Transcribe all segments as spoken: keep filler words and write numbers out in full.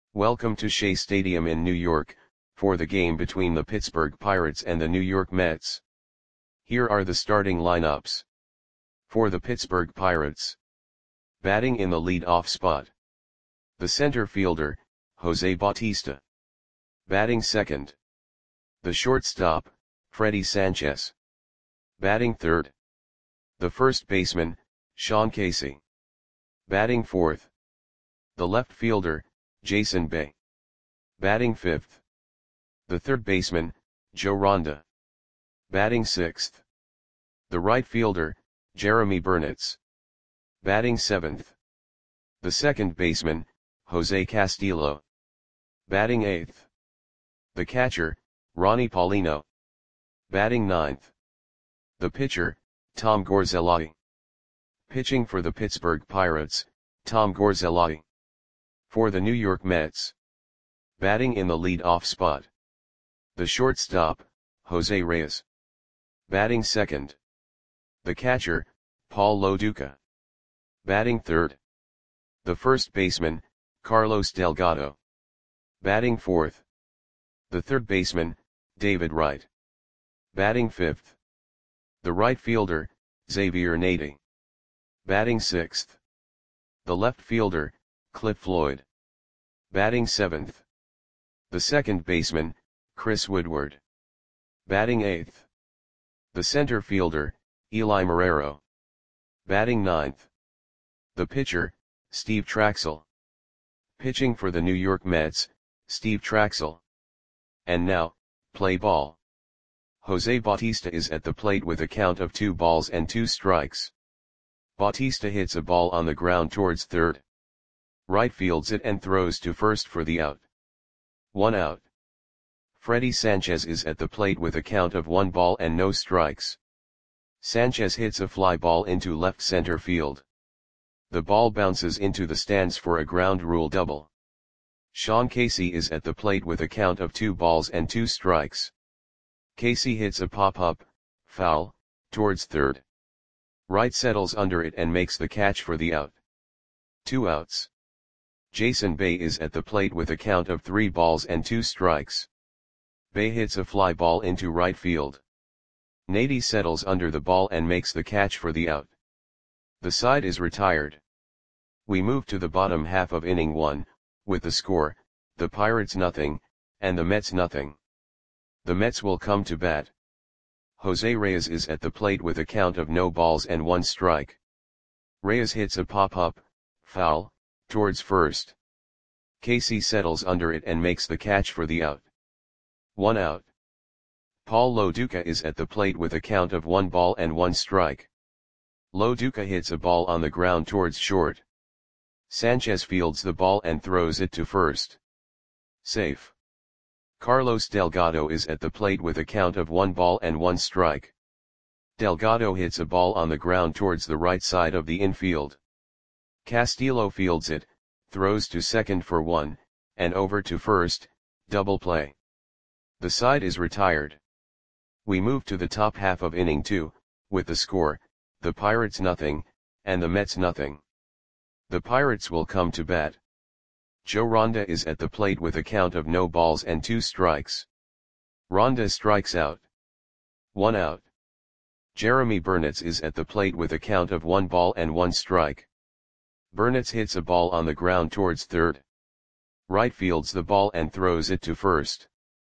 Welcome to Shea Stadium in New York, for the game between the Pittsburgh Pirates and the New York Mets. Here are the starting lineups. For the Pittsburgh Pirates. Batting in the lead-off spot. The center fielder, Jose Bautista. Batting second. The shortstop, Freddie Sanchez. Batting third. The first baseman, Sean Casey. Batting fourth. The left fielder, Jason Bay. Batting fifth. The third baseman, Joe Ronda. Batting sixth. The right fielder, Jeremy Burnitz. Batting seventh. The second baseman, Jose Castillo. Batting eighth. The catcher, Ronnie Paulino. Batting ninth. The pitcher, Tom Gorzelli. Pitching for the Pittsburgh Pirates, Tom Gorzelli. For the New York Mets. Batting in the lead-off spot. The shortstop, Jose Reyes. Batting second. The catcher, Paul Lo Duca. Batting third. The first baseman, Carlos Delgado. Batting fourth. The third baseman, David Wright. Batting fifth. The right fielder, Xavier Nady. Batting sixth. The left fielder, Cliff Floyd. Batting seventh. The second baseman, Chris Woodward. Batting eighth. The center fielder, Eli Marrero. Batting ninth. The pitcher, Steve Trachsel. Pitching for the New York Mets, Steve Trachsel. And now, play ball. Jose Bautista is at the plate with a count of two balls and two strikes. Bautista hits a ball on the ground towards third. Right fields it and throws to first for the out. One out. Freddie Sanchez is at the plate with a count of one ball and no strikes. Sanchez hits a fly ball into left center field. The ball bounces into the stands for a ground rule double. Sean Casey is at the plate with a count of two balls and two strikes. Casey hits a pop-up, foul, towards third. Wright settles under it and makes the catch for the out. Two outs. Jason Bay is at the plate with a count of three balls and two strikes. Bay hits a fly ball into right field. Nady settles under the ball and makes the catch for the out. The side is retired. We move to the bottom half of inning one, with the score, the Pirates nothing, and the Mets nothing. The Mets will come to bat. Jose Reyes is at the plate with a count of no balls and one strike. Reyes hits a pop-up, foul, towards first. Casey settles under it and makes the catch for the out. One out. Paul Lo Duca is at the plate with a count of one ball and one strike. Lo Duca hits a ball on the ground towards short. Sanchez fields the ball and throws it to first. Safe. Carlos Delgado is at the plate with a count of one ball and one strike. Delgado hits a ball on the ground towards the right side of the infield. Castillo fields it, throws to second for one, and over to first, double play. The side is retired. We move to the top half of inning two, with the score, the Pirates nothing, and the Mets nothing. The Pirates will come to bat. Joe Ronda is at the plate with a count of no balls and two strikes. Ronda strikes out. One out. Jeremy Burnitz is at the plate with a count of one ball and one strike. Burnitz hits a ball on the ground towards third. Right fields the ball and throws it to first.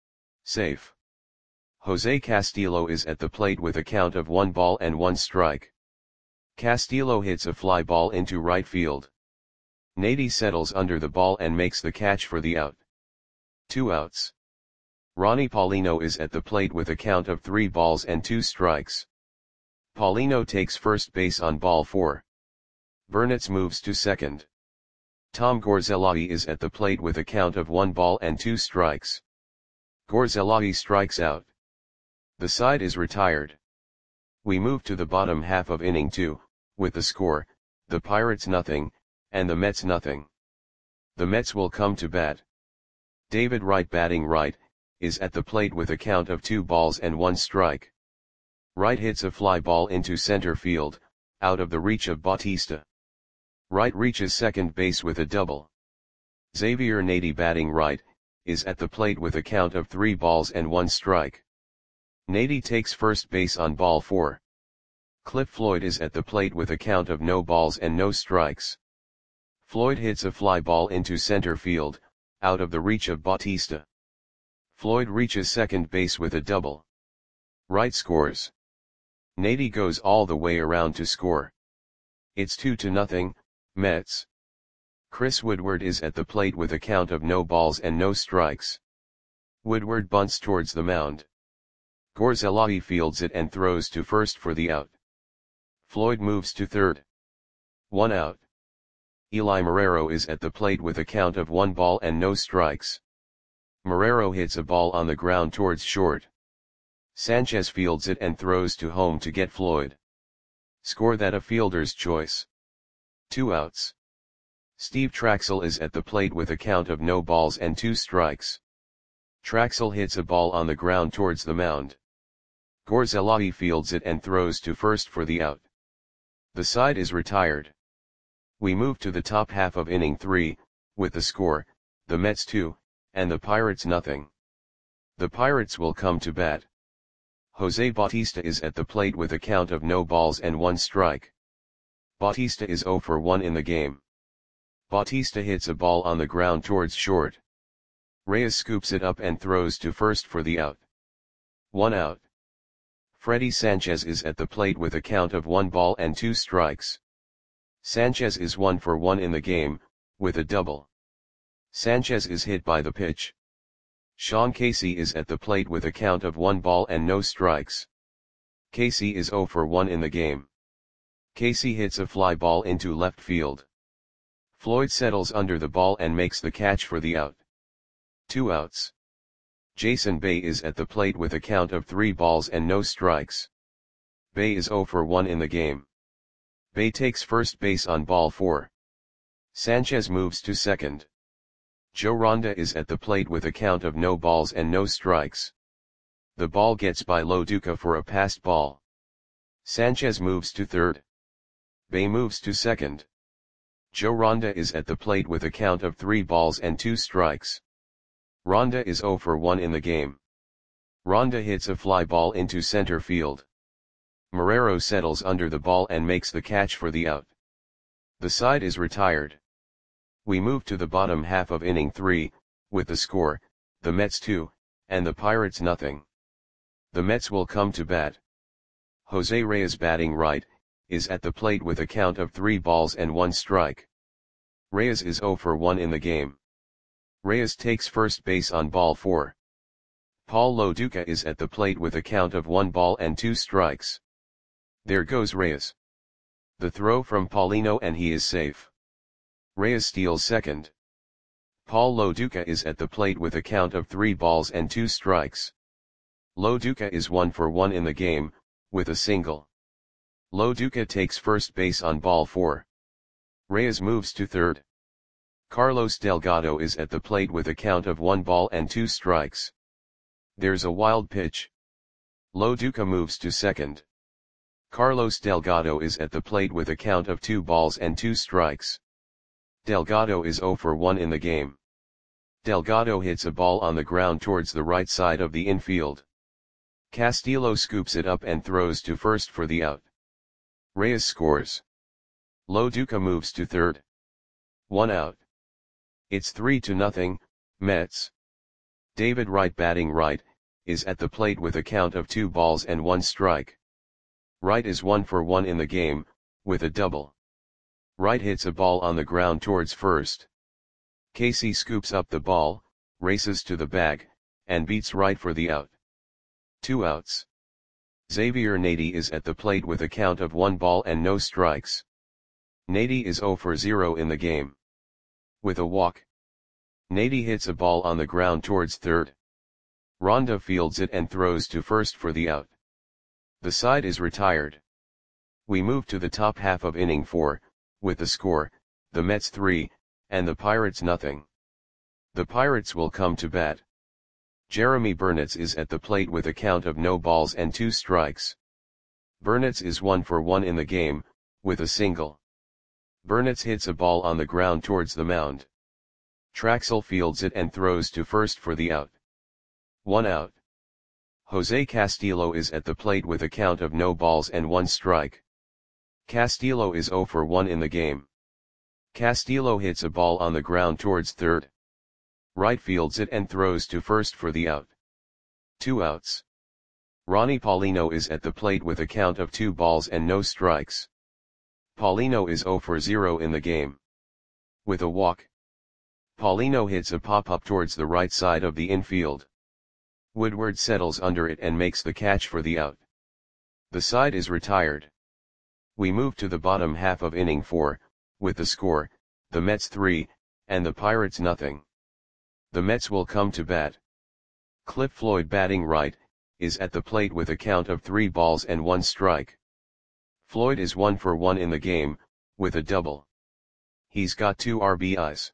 Safe. Jose Castillo is at the plate with a count of one ball and one strike. Castillo hits a fly ball into right field. Nady settles under the ball and makes the catch for the out. Two outs. Ronnie Paulino is at the plate with a count of three balls and two strikes. Paulino takes first base on ball four. Burnitz moves to second. Tom Gorzelli is at the plate with a count of one ball and two strikes. Gorzelli strikes out. The side is retired. We move to the bottom half of inning two, with the score, the Pirates nothing, and the Mets nothing. The Mets will come to bat. David Wright batting right, is at the plate with a count of two balls and one strike. Wright hits a fly ball into center field, out of the reach of Bautista. Wright reaches second base with a double. Xavier Nady batting right, is at the plate with a count of three balls and one strike. Nady takes first base on ball four. Cliff Floyd is at the plate with a count of no balls and no strikes. Floyd hits a fly ball into center field, out of the reach of Bautista. Floyd reaches second base with a double. Wright scores. Nady goes all the way around to score. It's two to nothing, Mets. Chris Woodward is at the plate with a count of no balls and no strikes. Woodward bunts towards the mound. Gorzelli fields it and throws to first for the out. Floyd moves to third. One out. Eli Marrero is at the plate with a count of one ball and no strikes. Marrero hits a ball on the ground towards short. Sanchez fields it and throws to home to get Floyd. Score that a fielder's choice. Two outs. Steve Traxel is at the plate with a count of no balls and two strikes. Traxel hits a ball on the ground towards the mound. Gorzelli fields it and throws to first for the out. The side is retired. We move to the top half of inning three, with the score, the Mets two, and the Pirates nothing. The Pirates will come to bat. Jose Bautista is at the plate with a count of no balls and one strike. Bautista is zero for one in the game. Bautista hits a ball on the ground towards short. Reyes scoops it up and throws to first for the out. One out. Freddy Sanchez is at the plate with a count of one ball and two strikes. Sanchez is one for one in the game, with a double. Sanchez is hit by the pitch. Sean Casey is at the plate with a count of one ball and no strikes. Casey is zero for one in the game. Casey hits a fly ball into left field. Floyd settles under the ball and makes the catch for the out. Two outs. Jason Bay is at the plate with a count of three balls and no strikes. Bay is zero for one in the game. Bay takes first base on ball four. Sanchez moves to second. Joe Ronda is at the plate with a count of no balls and no strikes. The ball gets by Lo Duca for a passed ball. Sanchez moves to third. Bay moves to second. Joe Ronda is at the plate with a count of three balls and two strikes. Ronda is zero for one in the game. Ronda hits a fly ball into center field. Marrero settles under the ball and makes the catch for the out. The side is retired. We move to the bottom half of inning three, with the score, the Mets two, and the Pirates nothing. The Mets will come to bat. Jose Reyes batting right, is at the plate with a count of three balls and one strike. Reyes is zero for one in the game. Reyes takes first base on ball four. Paul Lo Duca is at the plate with a count of one ball and two strikes. There goes Reyes. The throw from Paulino and he is safe. Reyes steals second. Paul Lo Duca is at the plate with a count of three balls and two strikes. Lo Duca is one for one in the game, with a single. Lo Duca takes first base on ball four. Reyes moves to third. Carlos Delgado is at the plate with a count of one ball and two strikes. There's a wild pitch. Lo Duca moves to second. Carlos Delgado is at the plate with a count of two balls and two strikes. Delgado is zero for one in the game. Delgado hits a ball on the ground towards the right side of the infield. Castillo scoops it up and throws to first for the out. Reyes scores. Lo Duca moves to third. One out. It's three to nothing, Mets. David Wright batting right, is at the plate with a count of two balls and one strike. Wright is one for one in the game, with a double. Wright hits a ball on the ground towards first. Casey scoops up the ball, races to the bag, and beats Wright for the out. Two outs. Xavier Nady is at the plate with a count of one ball and no strikes. Nady is zero for zero in the game. With a walk. Nady hits a ball on the ground towards third. Ronda fields it and throws to first for the out. The side is retired. We move to the top half of inning four, with the score, the Mets three, and the Pirates nothing. The Pirates will come to bat. Jeremy Burnitz is at the plate with a count of no balls and two strikes. Burnitz is one for one in the game, with a single. Burnitz hits a ball on the ground towards the mound. Traxel fields it and throws to first for the out. One out. Jose Castillo is at the plate with a count of no balls and one strike. Castillo is zero for one in the game. Castillo hits a ball on the ground towards third. Right fields it and throws to first for the out. Two outs. Ronnie Paulino is at the plate with a count of two balls and no strikes. Paulino is zero for zero in the game. With a walk, Paulino hits a pop-up towards the right side of the infield. Woodward settles under it and makes the catch for the out. The side is retired. We move to the bottom half of inning four, with the score, the Mets three, and the Pirates nothing. The Mets will come to bat. Cliff Floyd, batting right, is at the plate with a count of three balls and one strike. Floyd is one for one in the game, with a double. He's got two R B Is.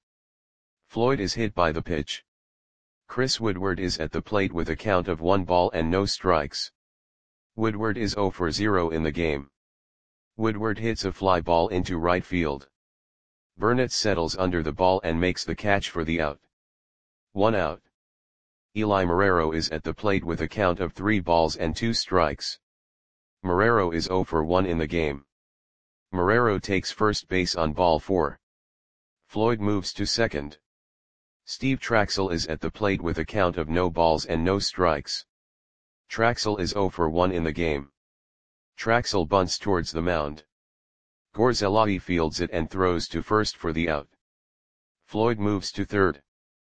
Floyd is hit by the pitch. Chris Woodward is at the plate with a count of one ball and no strikes. Woodward is zero for zero in the game. Woodward hits a fly ball into right field. Burnett settles under the ball and makes the catch for the out. One out. Eli Marrero is at the plate with a count of three balls and two strikes. Marrero is zero for one in the game. Marrero takes first base on ball four. Floyd moves to second. Steve Traxel is at the plate with a count of no balls and no strikes. Traxel is zero for one in the game. Traxel bunts towards the mound. Gorzelai fields it and throws to first for the out. Floyd moves to third.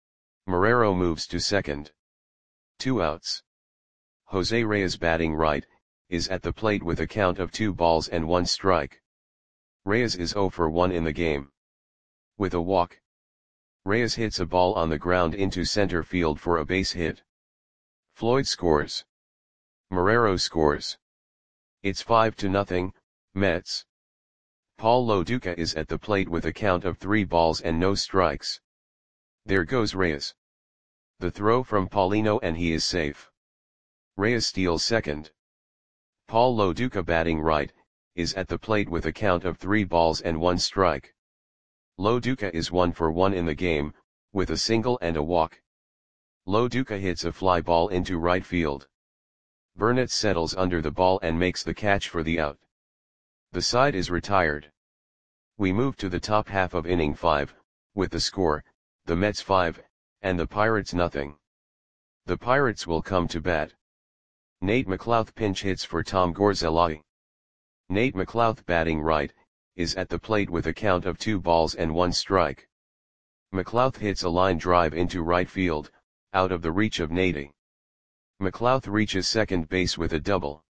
Marrero moves to second. Two outs. Jose Reyes, batting right, is at the plate with a count of two balls and one strike. Reyes is zero for one in the game. With a walk, Reyes hits a ball on the ground into center field for a base hit. Floyd scores. Marrero scores. It's five to nothing, Mets. Paul Lo Duca is at the plate with a count of three balls and no strikes. There goes Reyes. The throw from Paulino and he is safe. Reyes steals second. Paul Lo Duca, batting right, is at the plate with a count of three balls and one strike. Lo Duca is one for one in the game, with a single and a walk. Lo Duca hits a fly ball into right field. Burnett settles under the ball and makes the catch for the out. The side is retired. We move to the top half of inning five, with the score, the Mets five, and the Pirates nothing. The Pirates will come to bat. Nate McLouth pinch hits for Tom Gorzelai. Nate McLouth, batting right, is at the plate with a count of two balls and one strike. McLouth hits a line drive into right field, out of the reach of Nate. McLouth reaches second base with a double.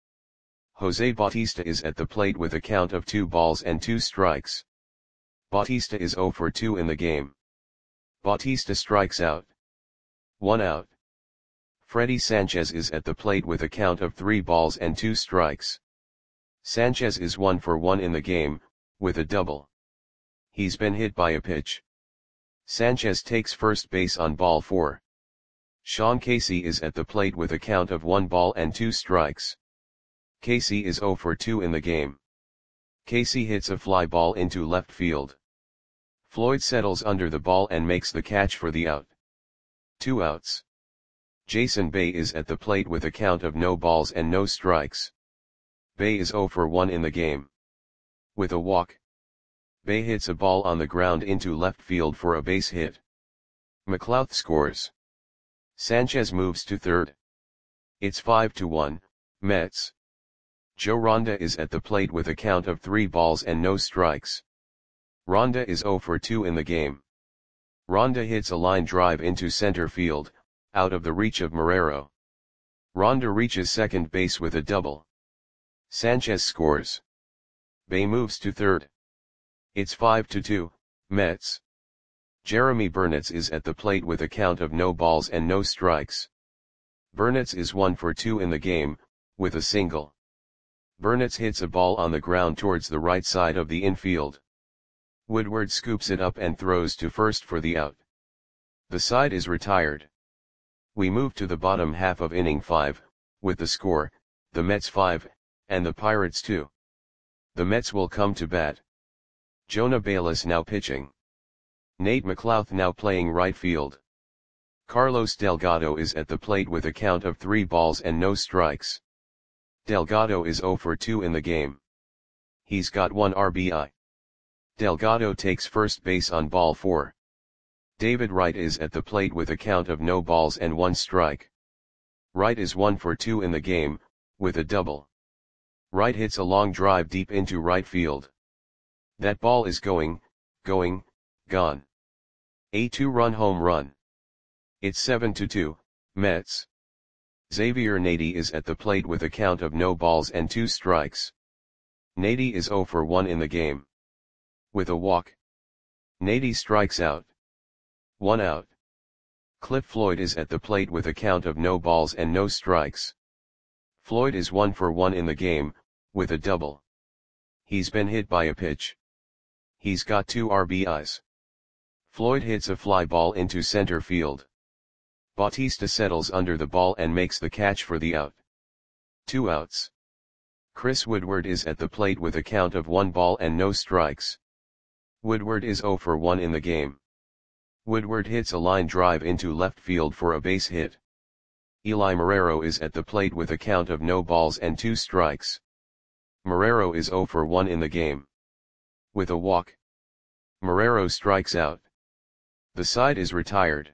Jose Bautista is at the plate with a count of two balls and two strikes. Bautista is zero for two in the game. Bautista strikes out. One out. Freddy Sanchez is at the plate with a count of three balls and two strikes. Sanchez is one for one in the game, with a double. He's been hit by a pitch. Sanchez takes first base on ball four. Sean Casey is at the plate with a count of one ball and two strikes. Casey is zero for two in the game. Casey hits a fly ball into left field. Floyd settles under the ball and makes the catch for the out. Two outs. Jason Bay is at the plate with a count of no balls and no strikes. Bay is zero for one in the game. With a walk, Bay hits a ball on the ground into left field for a base hit. McLouth scores. Sanchez moves to third. It's five to one, Mets. Joe Ronda is at the plate with a count of three balls and no strikes. Ronda is zero for two in the game. Ronda hits a line drive into center field, out of the reach of Marrero. Ronda reaches second base with a double. Sanchez scores. Bay moves to third. It's five to two, Mets. Jeremy Burnett is at the plate with a count of no balls and no strikes. Burnett is one for two in the game, with a single. Burnett hits a ball on the ground towards the right side of the infield. Woodward scoops it up and throws to first for the out. The side is retired. We move to the bottom half of inning five, with the score, the Mets five, and the Pirates two. The Mets will come to bat. Jonah Bayless now pitching. Nate McLouth now playing right field. Carlos Delgado is at the plate with a count of three balls and no strikes. Delgado is zero for two in the game. He's got one R B I. Delgado takes first base on ball four. David Wright is at the plate with a count of no balls and one strike. Wright is one for two in the game, with a double. Wright hits a long drive deep into right field. That ball is going, going, gone. A two-run home run. It's seven to two, Mets. Xavier Nady is at the plate with a count of no balls and two strikes. Nady is zero for one in the game. With a walk. Nady strikes out. One out. Cliff Floyd is at the plate with a count of no balls and no strikes. Floyd is one for one in the game, with a double. He's been hit by a pitch. He's got two R B Is. Floyd hits a fly ball into center field. Bautista settles under the ball and makes the catch for the out. Two outs. Chris Woodward is at the plate with a count of one ball and no strikes. Woodward is zero for one in the game. Woodward hits a line drive into left field for a base hit. Eli Marrero is at the plate with a count of no balls and two strikes. Marrero is zero for one in the game. With a walk. Marrero strikes out. The side is retired.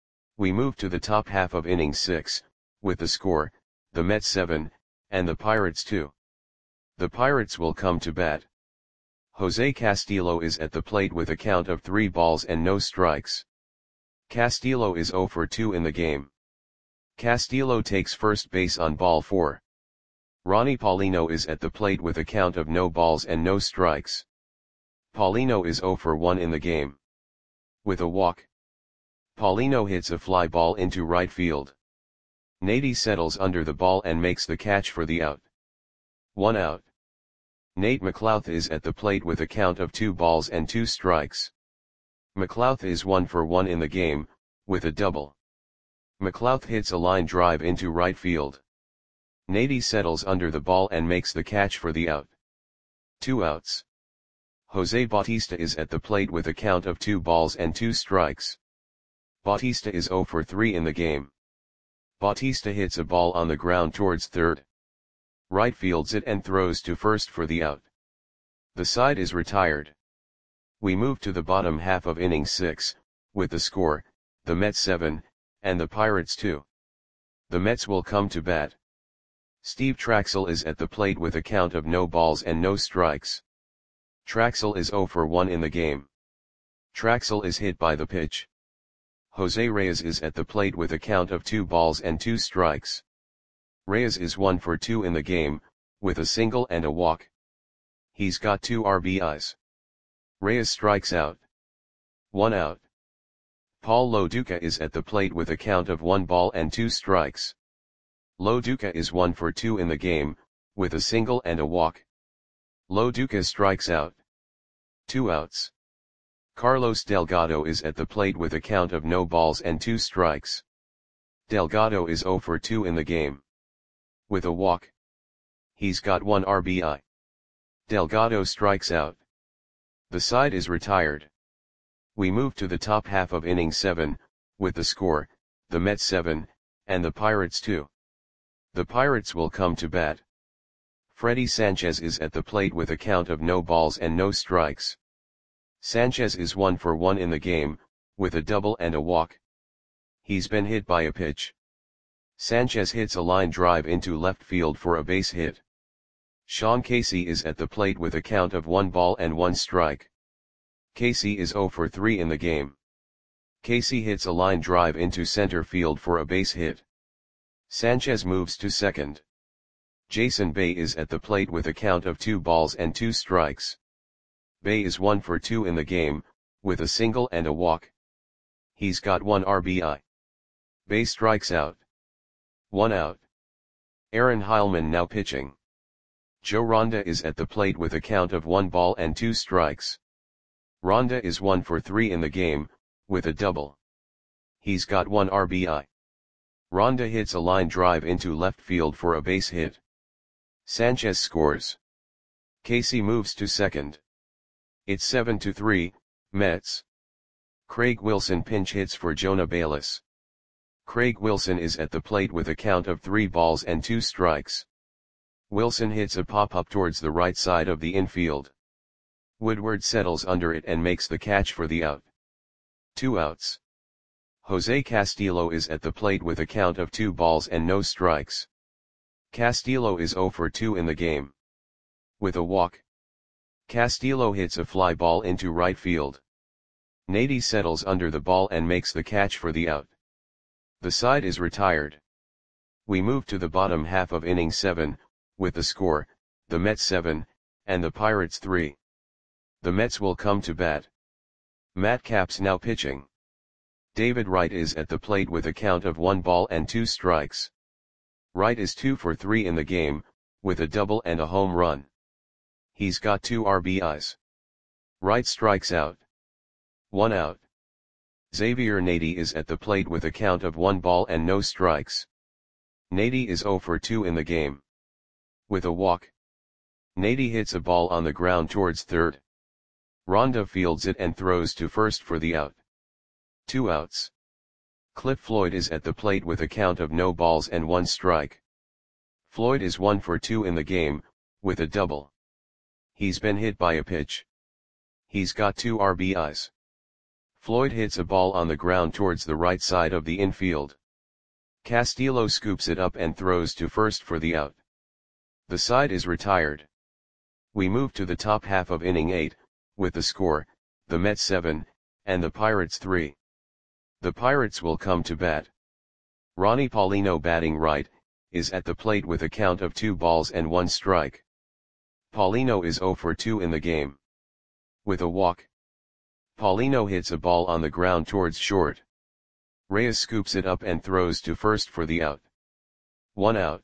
We move to the top half of inning six, with the score, the Mets seven, and the Pirates two. The Pirates will come to bat. Jose Castillo is at the plate with a count of three balls and no strikes. Castillo is zero for two in the game. Castillo takes first base on ball four. Ronnie Paulino is at the plate with a count of no balls and no strikes. Paulino is zero for one in the game. With a walk. Paulino hits a fly ball into right field. Nady settles under the ball and makes the catch for the out. One out. Nate McLouth is at the plate with a count of two balls and two strikes. McLouth is one for one in the game, with a double. McLouth hits a line drive into right field. Nady settles under the ball and makes the catch for the out. Two outs. Jose Bautista is at the plate with a count of two balls and two strikes. Bautista is zero for three in the game. Bautista hits a ball on the ground towards third. Right fields it and throws to first for the out. The side is retired. We move to the bottom half of inning six, with the score, the Mets seven, and the Pirates two. The Mets will come to bat. Steve Traxel is at the plate with a count of no balls and no strikes. Traxel is zero for one in the game. Traxel is hit by the pitch. Jose Reyes is at the plate with a count of two balls and two strikes. Reyes is one for two in the game, with a single and a walk. He's got two R B Is. Reyes strikes out. One out. Paul Lo Duca is at the plate with a count of one ball and two strikes. Lo Duca is one for two in the game, with a single and a walk. Lo Duca strikes out. Two outs. Carlos Delgado is at the plate with a count of no balls and two strikes. Delgado is zero for two in the game. With a walk. He's got one R B I. Delgado strikes out. The side is retired. We move to the top half of inning seven, with the score, the Mets seven, and the Pirates two. The Pirates will come to bat. Freddie Sanchez is at the plate with a count of no balls and no strikes. Sanchez is one for one in the game, with a double and a walk. He's been hit by a pitch. Sanchez hits a line drive into left field for a base hit. Sean Casey is at the plate with a count of one ball and one strike. Casey is zero for three in the game. Casey hits a line drive into center field for a base hit. Sanchez moves to second. Jason Bay is at the plate with a count of two balls and two strikes. Bay is one for two in the game, with a single and a walk. He's got one R B I. Bay strikes out. One out. Aaron Heilman now pitching. Joe Ronda is at the plate with a count of one ball and two strikes. Ronda is one for three in the game, with a double. He's got one R B I. Ronda hits a line drive into left field for a base hit. Sanchez scores. Casey moves to second. It's seven to three, Mets. Craig Wilson pinch hits for Jonah Bayliss. Craig Wilson is at the plate with a count of three balls and two strikes. Wilson hits a pop-up towards the right side of the infield. Woodward settles under it and makes the catch for the out. Two outs. Jose Castillo is at the plate with a count of two balls and no strikes. Castillo is zero for two in the game. With a walk, Castillo hits a fly ball into right field. Nady settles under the ball and makes the catch for the out. The side is retired. We move to the bottom half of inning seven, with the score, the Mets seven, and the Pirates three. The Mets will come to bat. Matt Capps now pitching. David Wright is at the plate with a count of one ball and two strikes. Wright is two for three in the game, with a double and a home run. He's got two R B Is. Wright strikes out. One out. Xavier Nady is at the plate with a count of one ball and no strikes. Nady is zero for two in the game. With a walk, Nady hits a ball on the ground towards third. Ronda fields it and throws to first for the out. Two outs. Cliff Floyd is at the plate with a count of no balls and one strike. Floyd is one for two in the game, with a double. He's been hit by a pitch. He's got two R B Is. Floyd hits a ball on the ground towards the right side of the infield. Castillo scoops it up and throws to first for the out. The side is retired. We move to the top half of inning eight, with the score, the Mets seven, and the Pirates three. The Pirates will come to bat. Ronnie Paulino batting right, is at the plate with a count of two balls and one strike. Paulino is zero for two in the game. With a walk, Paulino hits a ball on the ground towards short. Reyes scoops it up and throws to first for the out. One out.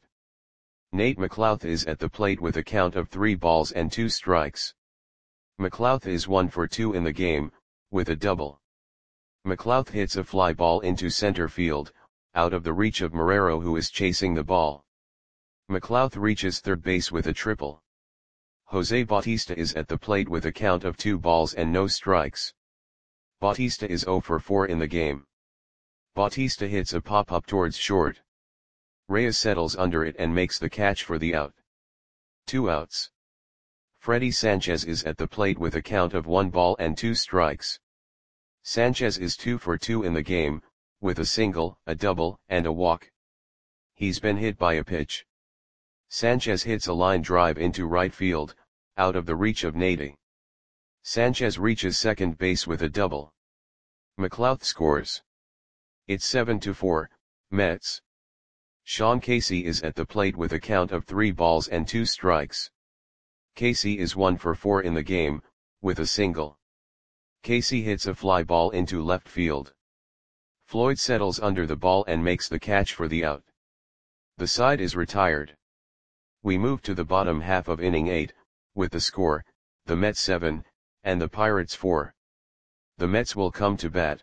Nate McLouth is at the plate with a count of three balls and two strikes. McLouth is one for two in the game, with a double. McLouth hits a fly ball into center field, out of the reach of Marrero, who is chasing the ball. McLouth reaches third base with a triple. Jose Bautista is at the plate with a count of two balls and no strikes. Bautista is zero for four in the game. Bautista hits a pop-up towards short. Reyes settles under it and makes the catch for the out. Two outs. Freddy Sanchez is at the plate with a count of one ball and two strikes. Sanchez is two for two in the game, with a single, a double, and a walk. He's been hit by a pitch. Sanchez hits a line drive into right field, out of the reach of Nady. Sanchez reaches second base with a double. McLouth scores. It's seven to four, Mets. Sean Casey is at the plate with a count of three balls and two strikes. Casey is one for four in the game, with a single. Casey hits a fly ball into left field. Floyd settles under the ball and makes the catch for the out. The side is retired. We move to the bottom half of inning eight, with the score, the Mets seven, and the Pirates four. The Mets will come to bat.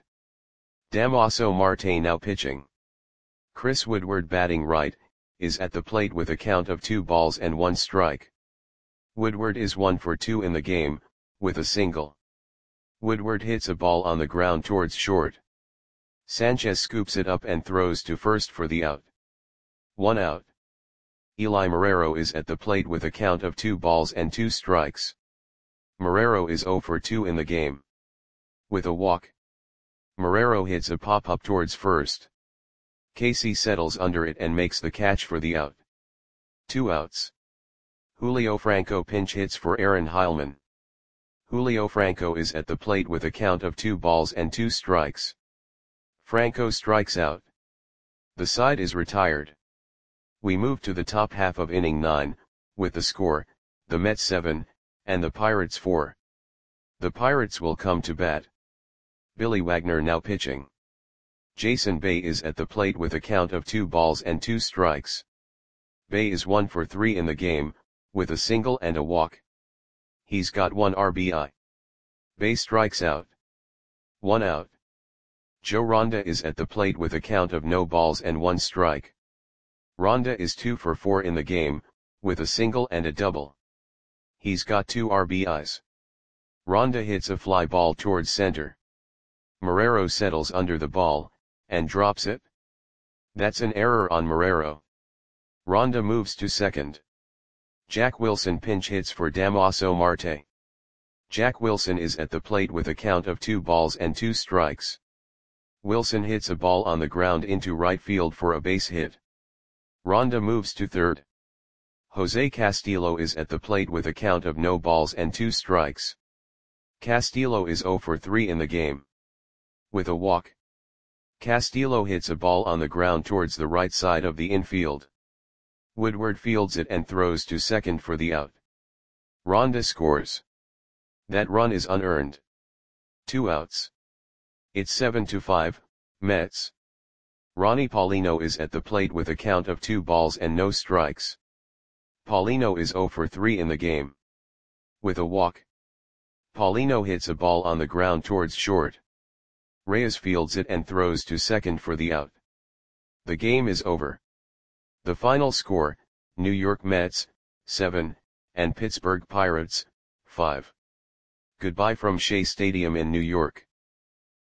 Damaso Marte now pitching. Chris Woodward batting right, is at the plate with a count of two balls and one strike. Woodward is one for two in the game, with a single. Woodward hits a ball on the ground towards short. Sanchez scoops it up and throws to first for the out. One out. Eli Marrero is at the plate with a count of two balls and two strikes. Marrero is zero for two in the game. With a walk, Marrero hits a pop-up towards first. Casey settles under it and makes the catch for the out. Two outs. Julio Franco pinch hits for Aaron Heilman. Julio Franco is at the plate with a count of two balls and two strikes. Franco strikes out. The side is retired. We move to the top half of inning nine, with the score, the Mets seven, and the Pirates four. The Pirates will come to bat. Billy Wagner now pitching. Jason Bay is at the plate with a count of two balls and two strikes. Bay is one for three in the game, with a single and a walk. He's got one R B I. Bay strikes out. One out. Joe Ronda is at the plate with a count of no balls and one strike. Ronda is two for four in the game, with a single and a double. He's got two R B Is. Ronda hits a fly ball towards center. Marrero settles under the ball, and drops it. That's an error on Marrero. Ronda moves to second. Jack Wilson pinch hits for Damaso Marte. Jack Wilson is at the plate with a count of two balls and two strikes. Wilson hits a ball on the ground into right field for a base hit. Ronda moves to third. Jose Castillo is at the plate with a count of no balls and two strikes. Castillo is zero for three in the game. With a walk, Castillo hits a ball on the ground towards the right side of the infield. Woodward fields it and throws to second for the out. Ronda scores. That run is unearned. Two outs. It's seven to five, Mets. Ronnie Paulino is at the plate with a count of two balls and no strikes. Paulino is zero for three in the game. With a walk, Paulino hits a ball on the ground towards short. Reyes fields it and throws to second for the out. The game is over. The final score, New York Mets, seven, and Pittsburgh Pirates, five. Goodbye from Shea Stadium in New York.